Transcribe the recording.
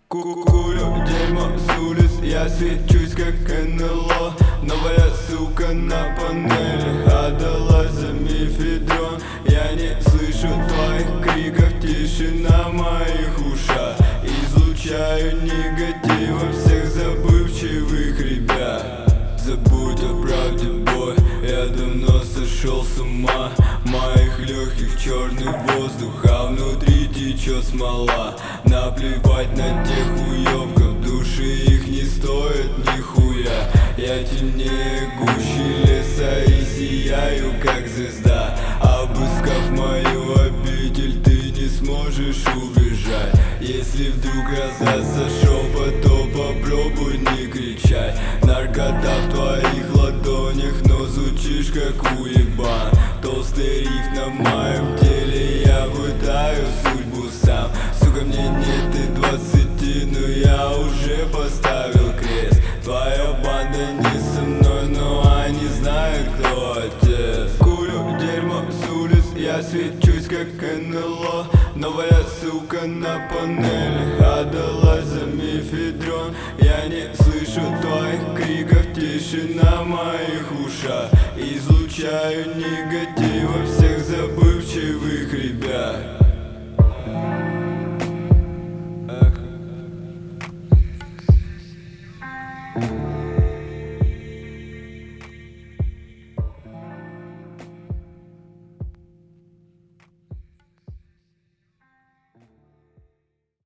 Курю дерьмо с улиц, я свечусь как НЛО. Новая сука на панели отдалась за мифедрон. Я не слышу твоих криков, тишина в моих ушах. Излучаю негатива всех забывчивых ребят. Забудь о правде, бой, я давно сошел с ума. В моих легких черный воздух, а внутри течет смола. Наплевать на тех уебков, души их не стоит нихуя. Я темнее гуще леса и сияю как звезда. Обыскав мою обитель, ты не сможешь убежать. Если вдруг раздастся шепот, то попробуй не кричать. Наркота в твоих ладонях, но звучишь как уебан. Толстый риф на моем теле, я пытаю судьбу сам. Сука, мне нет и 20, но я уже поставил крест. Твоя банда не со мной, но они знают, кто отец. Курю дерьмо с улиц, я свечусь как НЛО. Новая сука на панели отдалась за мифедрон. Я не слышу твоих криков, тишина в моих ушах. Излучаю негатива всех забывчивых ребят.